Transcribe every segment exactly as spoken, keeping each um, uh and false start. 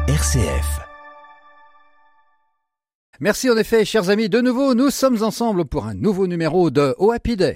R C F. Merci en effet, chers amis. De nouveau, nous sommes ensemble pour un nouveau numéro de Oh Happy Day.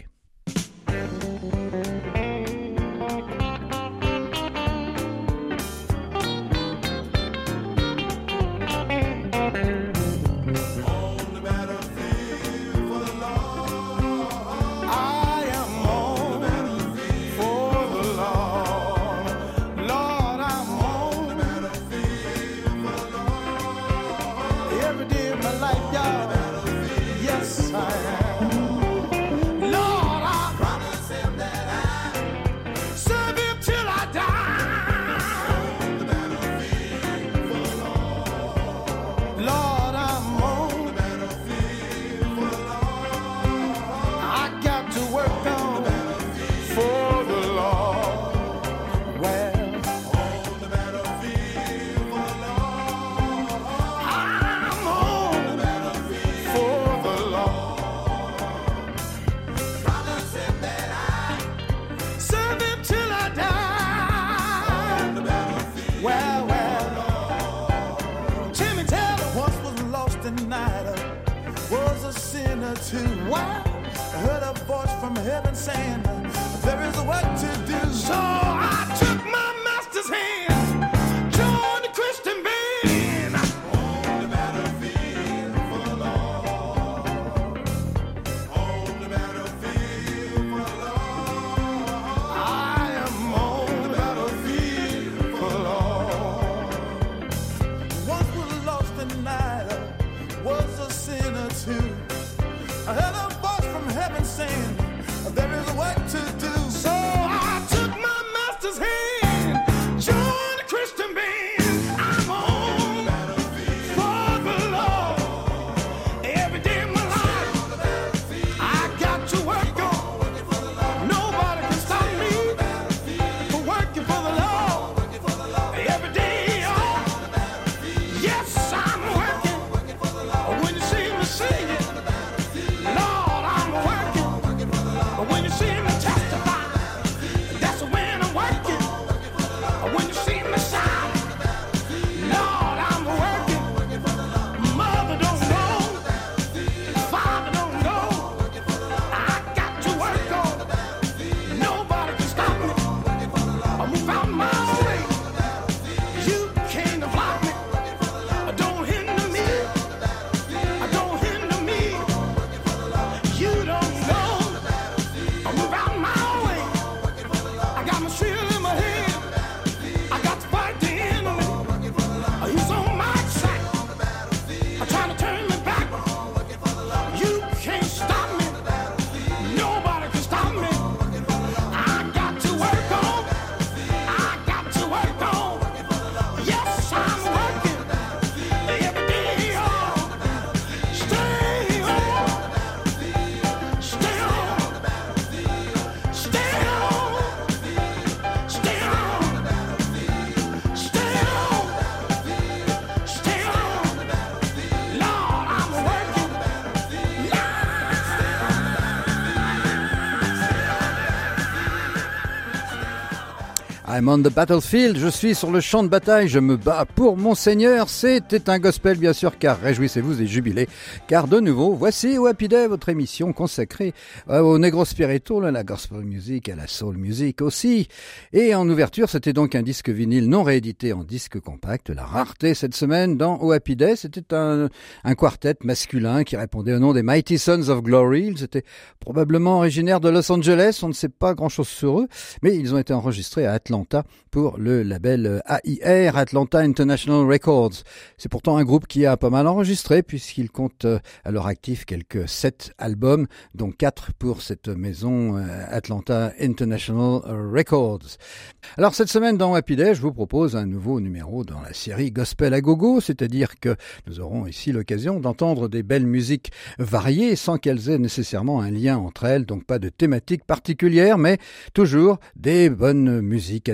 I'm on the battlefield, je suis sur le champ de bataille, je me bats pour mon Seigneur. C'était un gospel bien sûr, car réjouissez-vous et jubilez, car de nouveau, voici Oh Happy Day, votre émission consacrée au negro spiritual, à la gospel music, à la soul music aussi. Et en ouverture, c'était donc un disque vinyle non réédité en disque compact. La rareté cette semaine dans Oh Happy Day, c'était un, un quartet masculin qui répondait au nom des Mighty Sons of Glory. Ils étaient probablement originaires de Los Angeles, on ne sait pas grand-chose sur eux, mais ils ont été enregistrés à Atlanta pour le label A I R, Atlanta International Records. C'est pourtant un groupe qui a pas mal enregistré puisqu'il compte à leur actif quelques sept albums, dont quatre pour cette maison Atlanta International Records. Alors cette semaine dans Happy Day, je vous propose un nouveau numéro dans la série Gospel à Gogo, c'est-à-dire que nous aurons ici l'occasion d'entendre des belles musiques variées sans qu'elles aient nécessairement un lien entre elles, donc pas de thématique particulière, mais toujours des bonnes musiques à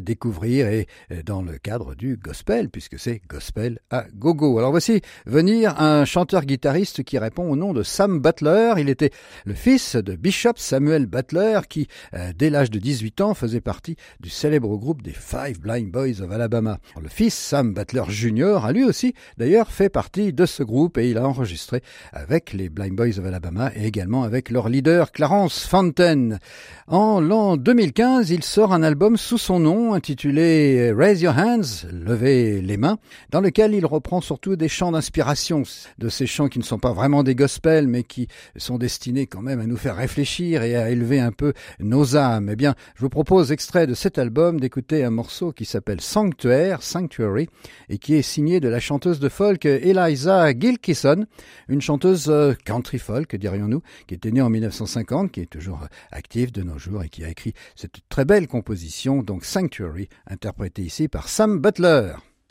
découvrir et dans le cadre du gospel, puisque c'est gospel à gogo. Alors voici venir un chanteur-guitariste qui répond au nom de Sam Butler. Il était le fils de Bishop Samuel Butler qui, euh, dès l'âge de dix-huit ans, faisait partie du célèbre groupe des Five Blind Boys of Alabama. Le fils, Sam Butler Junior, a lui aussi d'ailleurs fait partie de ce groupe et il a enregistré avec les Blind Boys of Alabama et également avec leur leader Clarence Fontaine. En l'an deux mille quinze, il sort un album sous son nom intitulé Raise Your Hands, levez les mains, dans lequel il reprend surtout des chants d'inspiration, de ces chants qui ne sont pas vraiment des gospels mais qui sont destinés quand même à nous faire réfléchir et à élever un peu nos âmes. Eh bien, je vous propose, extrait de cet album, d'écouter un morceau qui s'appelle Sanctuaire, Sanctuary, et qui est signé de la chanteuse de folk Eliza Gilkison, une chanteuse country folk, dirions-nous, qui était née en mille neuf cent cinquante, qui est toujours active de nos jours et qui a écrit cette très belle composition, donc Sanctuary, interprétée ici par Sam Butler.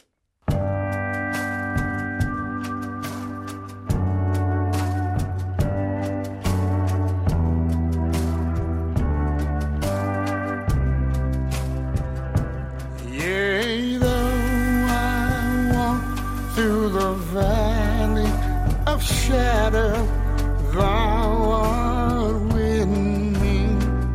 Shadow, thou art with me.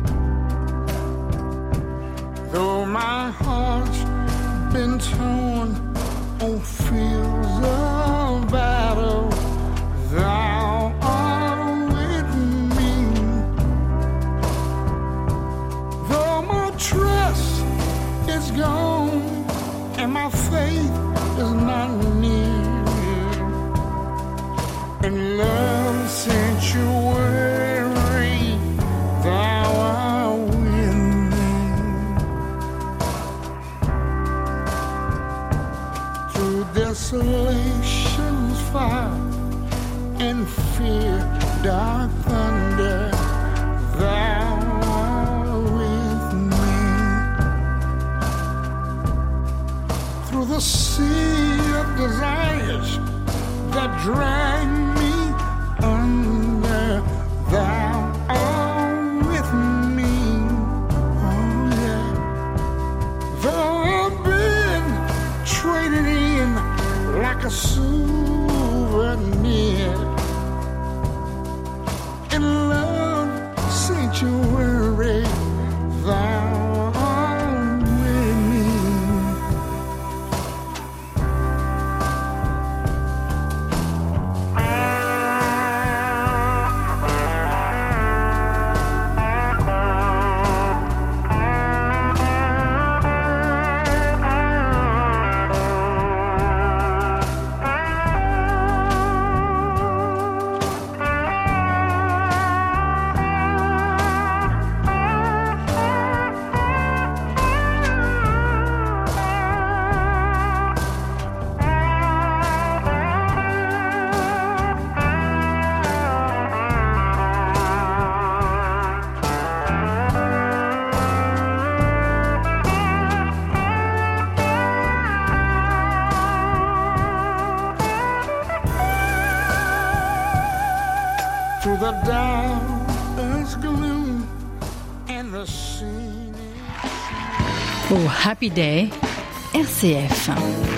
Though my heart's been torn on fields of battle, thou art with me. Though my trust is gone and my faith is not near, in love's sanctuary, thou art with me. Through desolation's fire and fear, dark thunder, thou art with me. Through the sea of desires that drag me under, thou art with me. Oh yeah. Though I've been traded in like a souvenir, in love's sanctuary, thou art with me. Au Happy Day, R C F.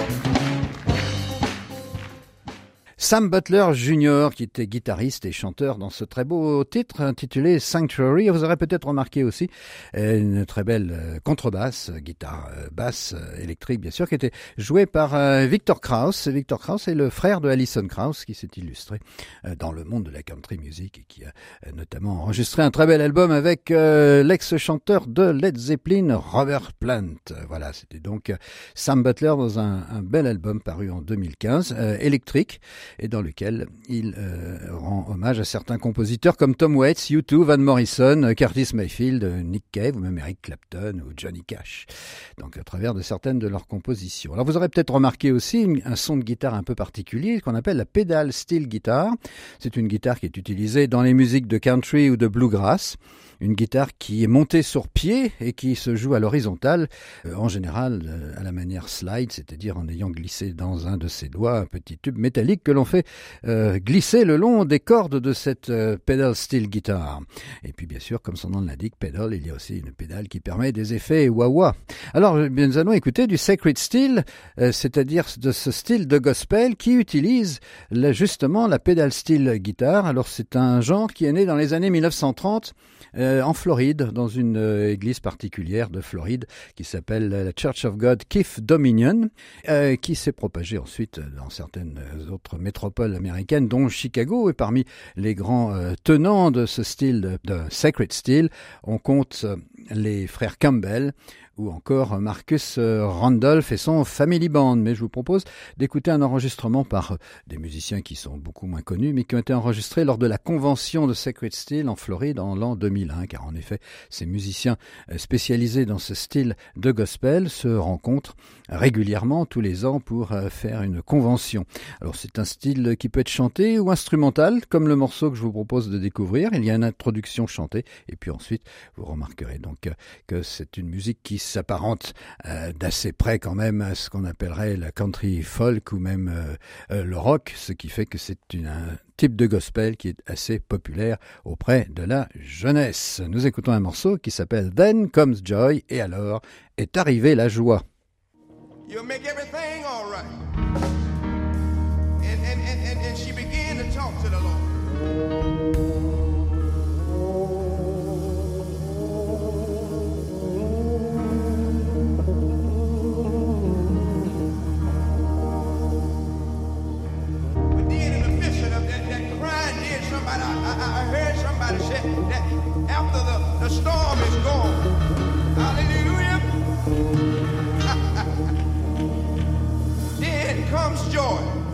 Sam Butler Junior, qui était guitariste et chanteur dans ce très beau titre intitulé Sanctuary. Vous aurez peut-être remarqué aussi une très belle contrebasse, guitare basse électrique bien sûr, qui était jouée par Victor Krauss. Victor Krauss est le frère de Alison Krauss, qui s'est illustré dans le monde de la country music et qui a notamment enregistré un très bel album avec l'ex-chanteur de Led Zeppelin, Robert Plant. Voilà, c'était donc Sam Butler dans un, un bel album paru en deux mille quinze, euh, électrique, et dans lequel il euh, rend hommage à certains compositeurs comme Tom Waits, U deux, Van Morrison, Curtis Mayfield, Nick Cave ou même Eric Clapton ou Johnny Cash. Donc à travers de certaines de leurs compositions. Alors vous aurez peut-être remarqué aussi une, un son de guitare un peu particulier qu'on appelle la pedal steel guitar. C'est une guitare qui est utilisée dans les musiques de country ou de bluegrass. Une guitare qui est montée sur pied et qui se joue à l'horizontale, euh, en général euh, à la manière slide, c'est-à-dire en ayant glissé dans un de ses doigts un petit tube métallique que l'on fait fait euh, glisser le long des cordes de cette euh, pedal steel guitar. Et puis bien sûr, comme son nom l'indique, pedal, il y a aussi une pédale qui permet des effets wah-wah. Alors nous allons écouter du Sacred Steel, euh, c'est-à-dire de ce style de gospel qui utilise là, justement la pedal steel guitar. Alors c'est un genre qui est né dans les années mille neuf cent trente euh, en Floride, dans une euh, église particulière de Floride qui s'appelle la Church of God Keith Dominion, euh, qui s'est propagée ensuite dans certaines autres métropoles américaines, dont Chicago. Et parmi les grands euh, tenants de ce style de, de Sacred Steel, on compte euh, les frères Campbell, ou encore Marcus Randolph et son Family Band. Mais je vous propose d'écouter un enregistrement par des musiciens qui sont beaucoup moins connus, mais qui ont été enregistrés lors de la convention de Sacred Steel en Floride en l'an deux mille un, car en effet, ces musiciens spécialisés dans ce style de gospel se rencontrent régulièrement tous les ans pour faire une convention. Alors c'est un style qui peut être chanté ou instrumental, comme le morceau que je vous propose de découvrir. Il y a une introduction chantée, et puis ensuite, vous remarquerez donc que c'est une musique qui s'apparente euh, d'assez près quand même à ce qu'on appellerait la country folk ou même euh, euh, le rock, ce qui fait que c'est une, un type de gospel qui est assez populaire auprès de la jeunesse. Nous écoutons un morceau qui s'appelle Then Comes Joy, et alors est arrivée la joie. You'll make everything all right. And, and, and, and she began to talk to the Lord. Somebody, I, I heard somebody say that after the, the storm is gone, hallelujah, then comes joy.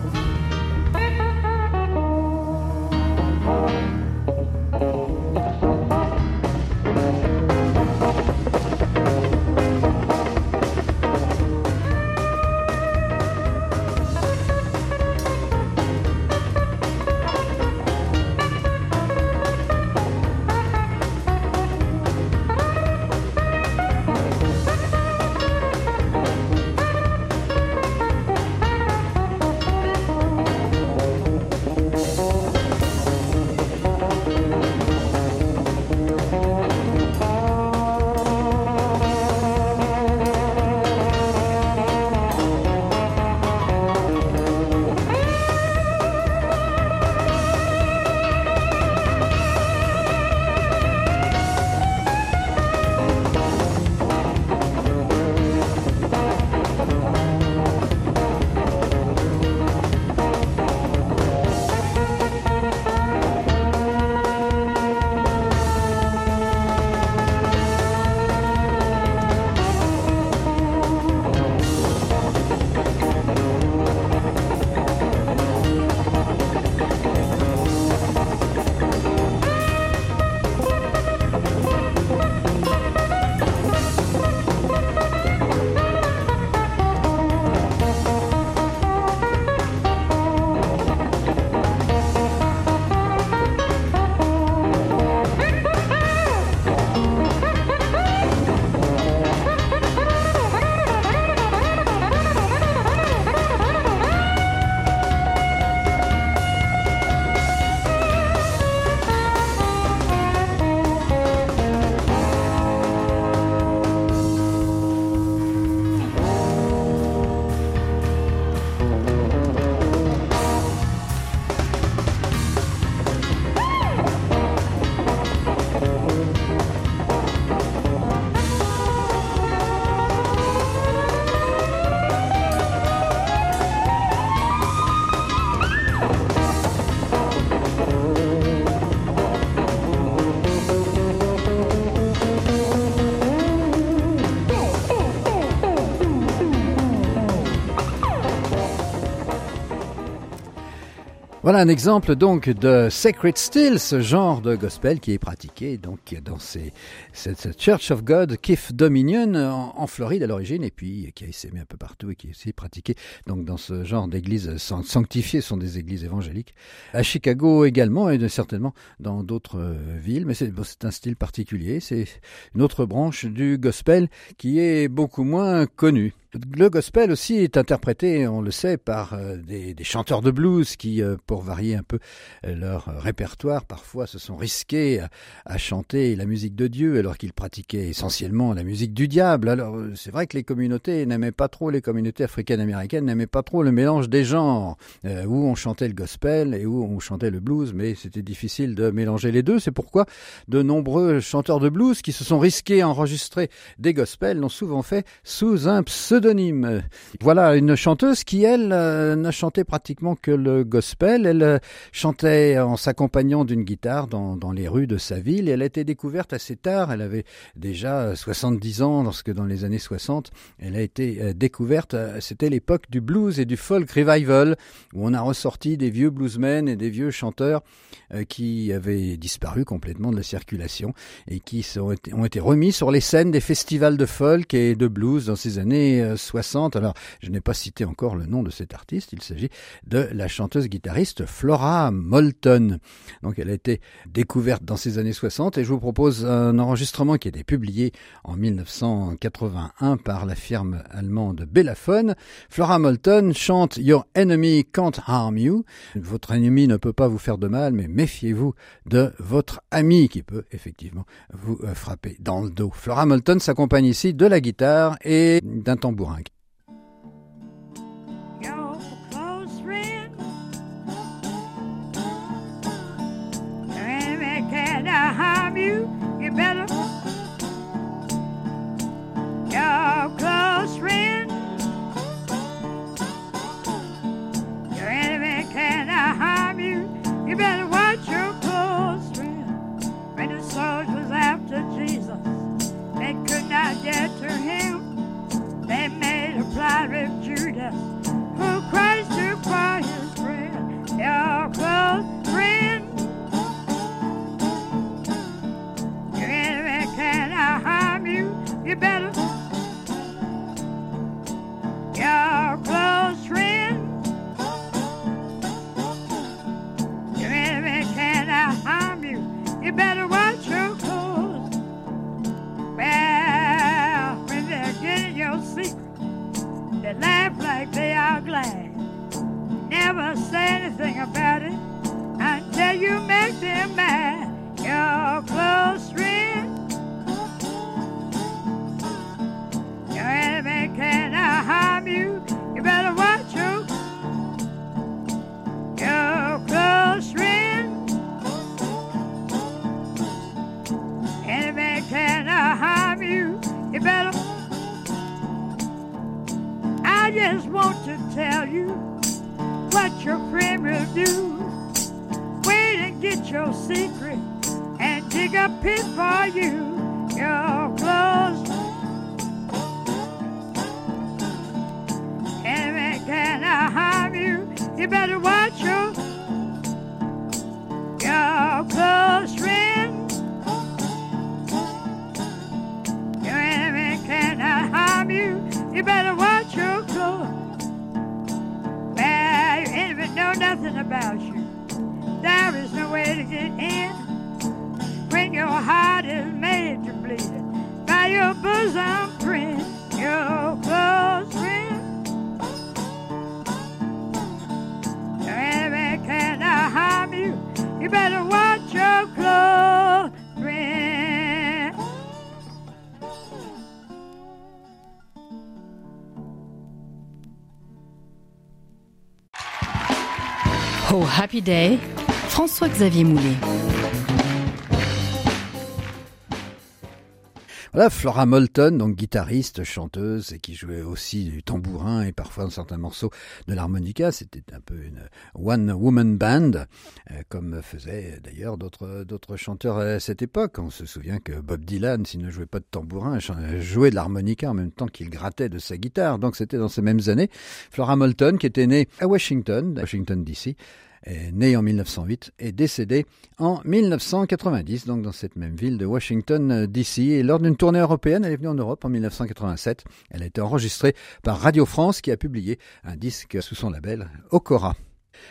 Voilà un exemple donc de Sacred Steel, ce genre de gospel qui est pratiqué donc dans ces, cette Church of God Keith Dominion en, en Floride à l'origine, et puis qui a essaimé un peu partout et qui est aussi pratiqué donc dans ce genre d'églises sanctifiées, ce sont des églises évangéliques, à Chicago également et certainement dans d'autres villes, mais c'est, bon, c'est un style particulier, c'est une autre branche du gospel qui est beaucoup moins connue. Le gospel aussi est interprété, on le sait, par euh, des, des chanteurs de blues qui, euh, pour varier un peu euh, leur euh, répertoire, parfois se sont risqués à, à chanter la musique de Dieu alors qu'ils pratiquaient essentiellement la musique du diable. Alors euh, c'est vrai que les communautés n'aimaient pas trop, les communautés africaines-américaines n'aimaient pas trop le mélange des genres, euh, où on chantait le gospel et où on chantait le blues, mais c'était difficile de mélanger les deux. C'est pourquoi de nombreux chanteurs de blues qui se sont risqués à enregistrer des gospels l'ont souvent fait sous un pseudonyme. Voilà une chanteuse qui, elle, euh, n'a chanté pratiquement que le gospel. Elle euh, chantait en s'accompagnant d'une guitare dans, dans les rues de sa ville. Et elle a été découverte assez tard. Elle avait déjà soixante-dix ans lorsque, dans les années soixante, elle a été euh, découverte. C'était l'époque du blues et du folk revival, où on a ressorti des vieux bluesmen et des vieux chanteurs euh, qui avaient disparu complètement de la circulation et qui sont, ont été remis sur les scènes des festivals de folk et de blues dans ces années euh, soixante. Alors, je n'ai pas cité encore le nom de cet artiste. Il s'agit de la chanteuse-guitariste Flora Moulton. Donc, elle a été découverte dans ces années soixante et je vous propose un enregistrement qui a été publié en dix-neuf cent quatre-vingt-un par la firme allemande Bellaphon. Flora Moulton chante Your Enemy Can't Harm You. Votre ennemi ne peut pas vous faire de mal, mais méfiez-vous de votre ami qui peut effectivement vous frapper dans le dos. Flora Moulton s'accompagne ici de la guitare et d'un tambourin. Your close friend, your enemy can't harm you. You better. Your close friend, your enemy can't harm you. You better watch your close friend. When the soldiers after Jesus, they could not get to him. They made a plot with Judas, who Christ took for his friend, your close friend. Your enemy cannot harm you, you better. Your close friend. Your enemy cannot harm you, you better watch your clothes. Well, when they're getting your secret, they laugh like they are glad. Never say anything about it until you make them mad. Your close friend, your enemy cannot harm you. You better watch your, your close friend. Enemy cannot harm you. You better. I just want to tell you what your friend will do. Wait and get your secret and dig a pit for you. Your close enemy cannot harm you. You better watch your your close friend. Your enemy cannot harm you. You better watch your clothes. Well, your enemy know nothing about you. There is no way to get in when your heart is made to bleed by your bosom friend, your close friend. Your enemy cannot harm you. You better watch your close friend. Oh Happy Day, François-Xavier Moulet. Voilà, Flora Moulton, donc guitariste, chanteuse, et qui jouait aussi du tambourin et parfois dans certains morceaux de l'harmonica. C'était un peu une one-woman band, euh, comme faisaient d'ailleurs d'autres d'autres chanteurs à cette époque. On se souvient que Bob Dylan, s'il ne jouait pas de tambourin, jouait de l'harmonica en même temps qu'il grattait de sa guitare. Donc c'était dans ces mêmes années. Flora Moulton, qui était née à Washington, Washington D C, est née en mille neuf cent huit et décédée en mille neuf cent quatre-vingt-dix, donc dans cette même ville de Washington D C. Et lors d'une tournée européenne, elle est venue en Europe en mille neuf cent quatre-vingt-sept. Elle a été enregistrée par Radio France, qui a publié un disque sous son label Okora.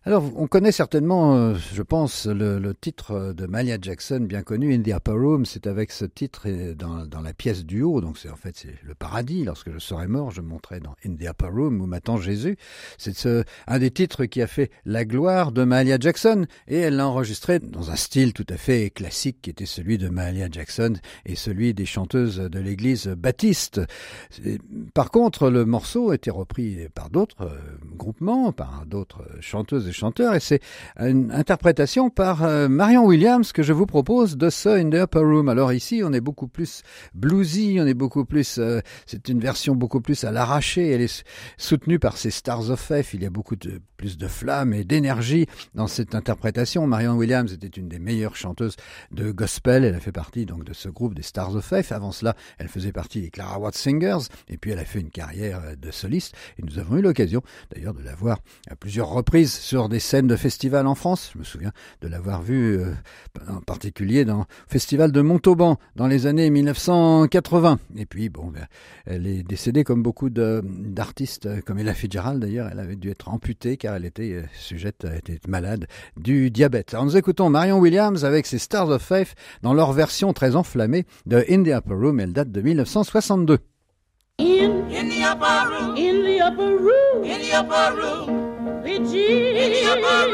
Alors, on connaît certainement, euh, je pense, le, le titre de Mahalia Jackson, bien connu, In the Upper Room. C'est avec ce titre dans, dans la pièce du haut. Donc, c'est en fait c'est le paradis. Lorsque je serai mort, je monterai dans In the Upper Room où m'attend Jésus. C'est ce, un des titres qui a fait la gloire de Mahalia Jackson. Et elle l'a enregistré dans un style tout à fait classique qui était celui de Mahalia Jackson et celui des chanteuses de l'église baptiste. Par contre, le morceau était repris par d'autres euh, groupements, par d'autres chanteuses et chanteurs, et c'est une interprétation par euh, Marion Williams que je vous propose de ce In the Upper Room. Alors ici, on est beaucoup plus bluesy, on est beaucoup plus, euh, c'est une version beaucoup plus à l'arraché, elle est soutenue par ces Stars of Faith, il y a beaucoup de, plus de flammes et d'énergie dans cette interprétation. Marion Williams était une des meilleures chanteuses de gospel, elle a fait partie donc de ce groupe des Stars of Faith. Avant cela, elle faisait partie des Clara Watts Singers, et puis elle a fait une carrière de soliste, et nous avons eu l'occasion d'ailleurs de la voir à plusieurs reprises sur des scènes de festivals en France. Je me souviens de l'avoir vue euh, en particulier dans le festival de Montauban dans les années mille neuf cent quatre-vingts. Et puis bon, ben, elle est décédée comme beaucoup de, d'artistes, comme Ella Fitzgerald d'ailleurs. Elle avait dû être amputée car elle était euh, sujette, elle était malade du diabète. Alors nous écoutons Marion Williams avec ses Stars of Faith dans leur version très enflammée de In the Upper Room. Elle date de mille neuf cent soixante-deux. In, in the upper room, in the upper room, in the upper room, with Jesus, in the upper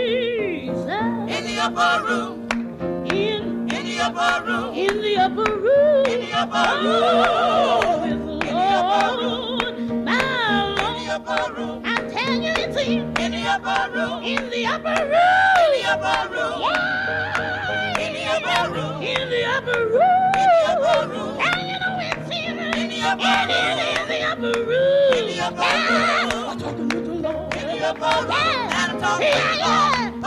room, in the upper room, in, in the upper room, in the upper room, in the upper room, with the Lord, my Lord, in the upper room. I tell you it's in, in the upper room, in the upper room, in the upper room, yeah, in the upper room, in the upper room, in the upper room. And you know it's in, in the upper room, in the upper room, in the upper room. I'm talking with the Lord, in the upper room, and I'm talking with the Lord.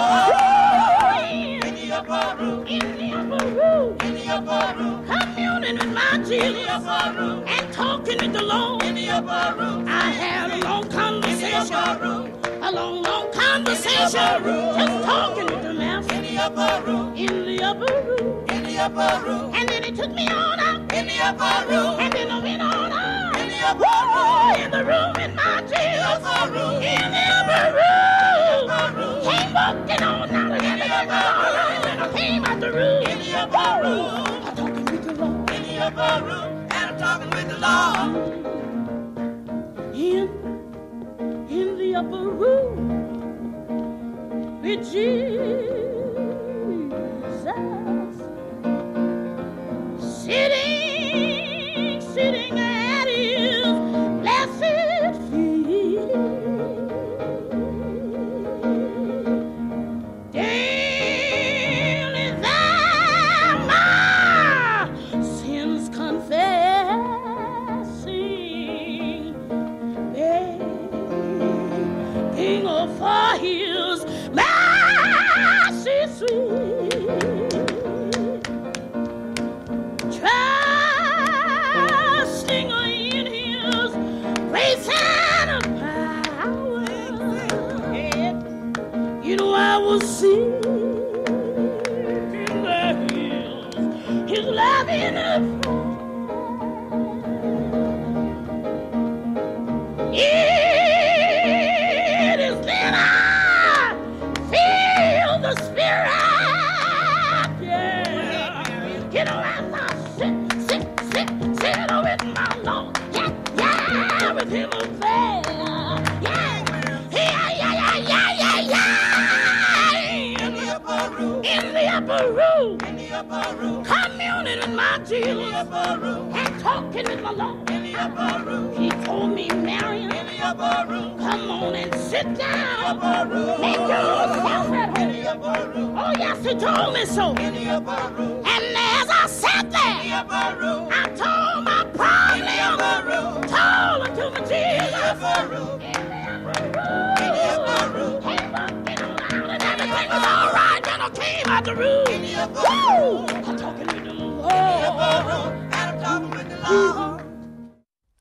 Oh, in the upper room, in the upper room, in the upper room. Communing with my Jesus, in the upper room, and talking with the Lord, in the upper room. I had a long conversation, in the upper room, a long, long conversation, just talking with the Master, in the upper room, in the upper room, in the upper room. And then he took me on up, in the upper room, and then I went on up, in the upper room, in the room in my Jesus, in the upper room, came walking on out of the upper room, and I came out the room, in the upper room, I'm talking with the Lord, in the upper room, and I'm talking with the Lord, in, in the upper room, with Jesus, sitting, sitting at his blessed feet, daily there my sins confessing, begging for his mercy sweet. Trusting in his grace and power. You know I will seek in the hills his loving affection. It is then I feel the Spirit. Yeah. You know, as I sit, sit, sit, sit with my Lord. Yeah, yeah, with him affair. Yeah, yeah, yeah, yeah, yeah, yeah. In the upper room, in the upper room, in the upper room, communing with my Jesus, in the upper room, and talking with my Lord, in the upper room. He told me, Marion, in the upper room, come on and sit down, in the upper room, make yourself at home, in the upper room. Oh yes, he told me so, in the upper room. And as I sat there, in the upper room, I told my problem, in the upper room, told it to my Jesus, in the upper room, in the upper room, in the upper room. Came up, get on out, and everything was all right. Then I came out the room, in the upper room. I'm talking with the Lord, in the upper room, and I'm talking with the Lord.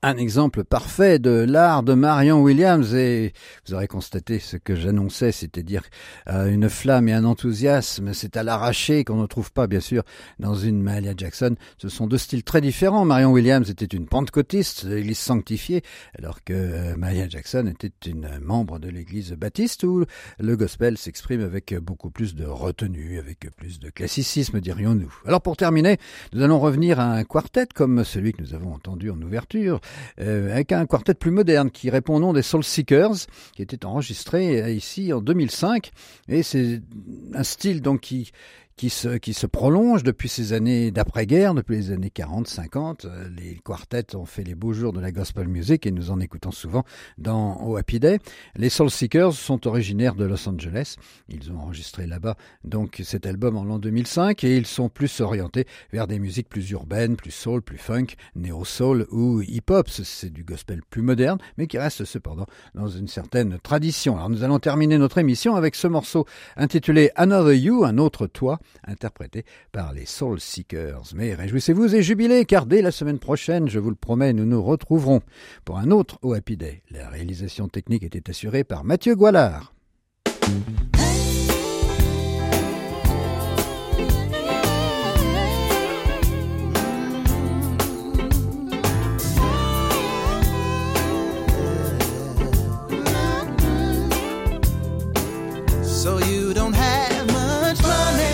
Un exemple parfait de l'art de Marion Williams, et vous aurez constaté ce que j'annonçais, c'est-à-dire euh, une flamme et un enthousiasme, c'est à l'arraché qu'on ne trouve pas bien sûr dans une Mahalia Jackson. Ce sont deux styles très différents. Marion Williams était une pentecôtiste de l'église sanctifiée, alors que euh, Mahalia Jackson était une membre de l'église baptiste où le gospel s'exprime avec beaucoup plus de retenue, avec plus de classicisme, dirions-nous. Alors pour terminer, nous allons revenir à un quartet comme celui que nous avons entendu en ouverture, Euh, avec un quartet plus moderne qui répond au nom des Soul Seekers, qui était enregistré euh, ici en deux mille cinq, et c'est un style donc qui qui se, qui se prolonge depuis ces années d'après-guerre, depuis les années quarante cinquante. Les quartets ont fait les beaux jours de la gospel music et nous en écoutons souvent dans au Happy Day. Les Soul Seekers sont originaires de Los Angeles. Ils ont enregistré là-bas donc cet album en l'an deux mille cinq et ils sont plus orientés vers des musiques plus urbaines, plus soul, plus funk, néo-soul ou hip-hop. C'est du gospel plus moderne, mais qui reste cependant dans une certaine tradition. Alors nous allons terminer notre émission avec ce morceau intitulé Another You, un autre toi, interprété par les Soul Seekers. Mais réjouissez-vous et jubilez, car dès la semaine prochaine, je vous le promets, nous nous retrouverons pour un autre au Happy Day. La réalisation technique était assurée par Mathieu Goualard. So you don't have much money,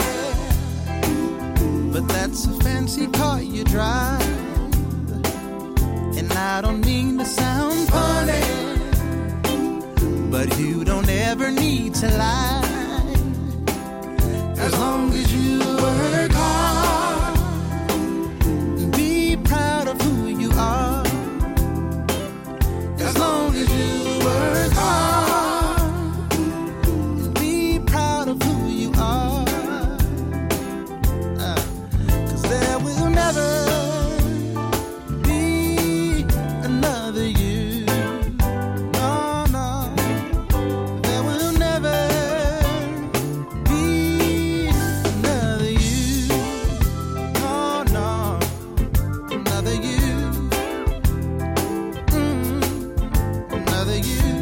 but that's a fancy car you drive. And I don't mean to sound funny, but you don't ever need to lie. As long as you work hard and be proud of who you are. As long as you work hard and be proud of who you are. Uh, 'cause there will never be another you. No, no. There will never be another you. No, no. Another you. Mm, another you.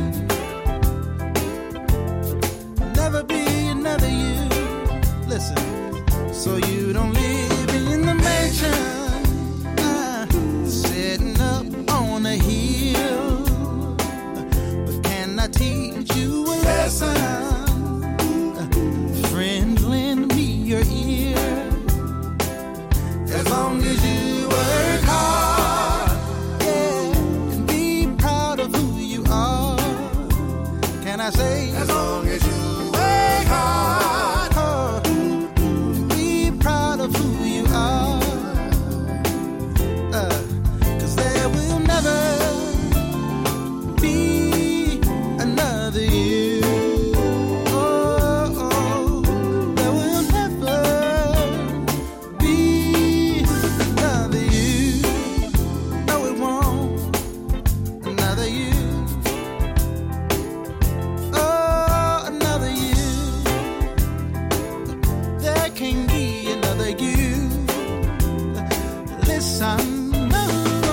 Never be another you. Listen, so you don't live in the mansion, uh, sitting up on a hill. But can I teach you a lesson? Uh, friend, lend me your ear. As long as you work hard, yeah, and be proud of who you are. Can I say? As long as you work hard, oh, and be proud of who you are. Uh, 'cause there will never be another you. Oh, oh, there will never be another you. No, it won't. Another you. Oh, another you. There can't be another you. Listen, no.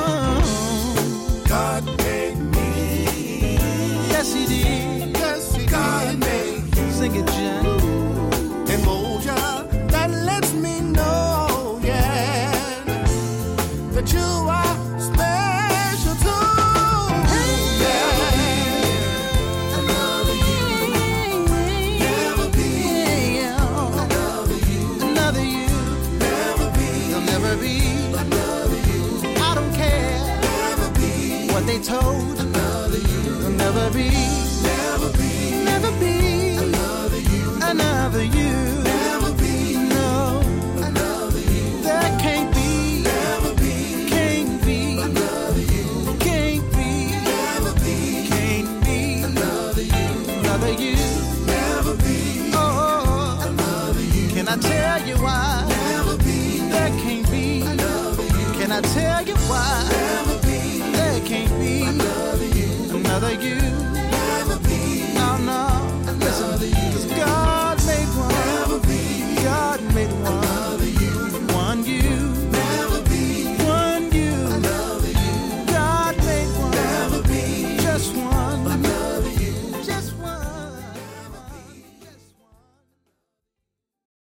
God made me. Yes, He did. Yes, He God did. Made you. Sing it, John. Emotion that lets me know, yeah, that you are special too. Yeah. Another you. Never be. Another you. Another you. Never be. You'll never be. Another you. I don't care. Never be. What they told. Another you. You'll never be. Never be. Never be. Another you. Another you. Never be. No. Another you. There can't be. Never be. Can't be. Another you. Can't be. Never be. Can't be. Another you. Another you. Never be. Oh. Another you. Can I tell you why? Never be. There can't be. Another you. Can I tell you why? Never be. There can't be. Another you. Another you.